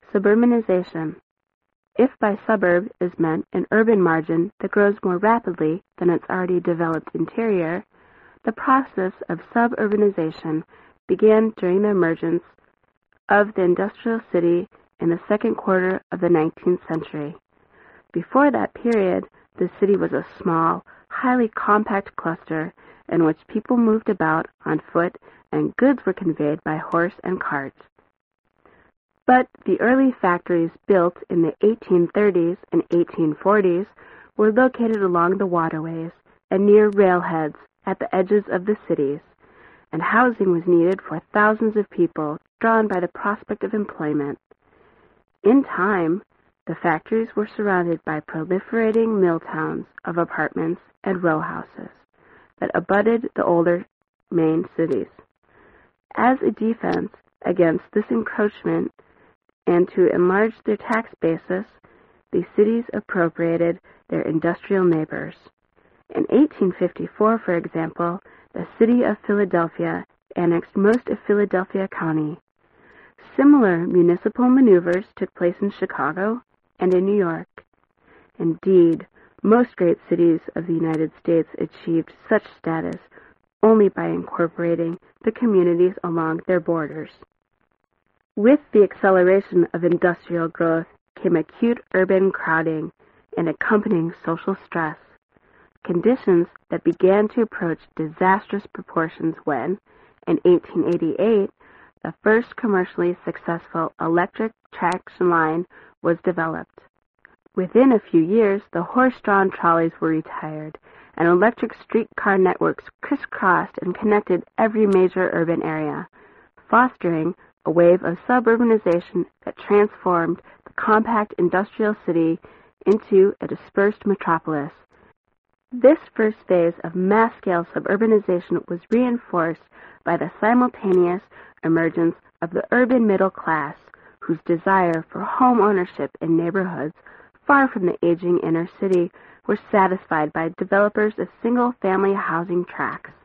Suburbanization. If by suburb is meant an urban margin that grows more rapidly than its already developed interior, the process of suburbanization began during the emergence of the industrial city in the second quarter of the 19th century. Before that period, the city was a small, highly compact cluster in which people moved about on foot and goods were conveyed by horse and cart. But the early factories built in the 1830s and 1840s were located along the waterways and near railheads at the edges of the cities, and housing was needed for thousands of people drawn by the prospect of employment. In time, the factories were surrounded by proliferating mill towns of apartments and row houses that abutted the older main cities. As a defense against this encroachment and to enlarge their tax basis, the cities appropriated their industrial neighbors. In 1854, for example, the city of Philadelphia annexed most of Philadelphia County. Similar municipal maneuvers took place in Chicago and in New York. Indeed, most great cities of the United States achieved such status only by incorporating the communities along their borders. With the acceleration of industrial growth came acute urban crowding and accompanying social stress, conditions that began to approach disastrous proportions when, in 1888, the first commercially successful electric traction line was developed. Within a few years, the horse-drawn trolleys were retired, and electric streetcar networks crisscrossed and connected every major urban area, fostering a wave of suburbanization that transformed the compact industrial city into a dispersed metropolis. This first phase of mass-scale suburbanization was reinforced by the simultaneous emergence of the urban middle class, whose desire for home ownership in neighborhoods far from the aging inner city were satisfied by developers of single-family housing tracts.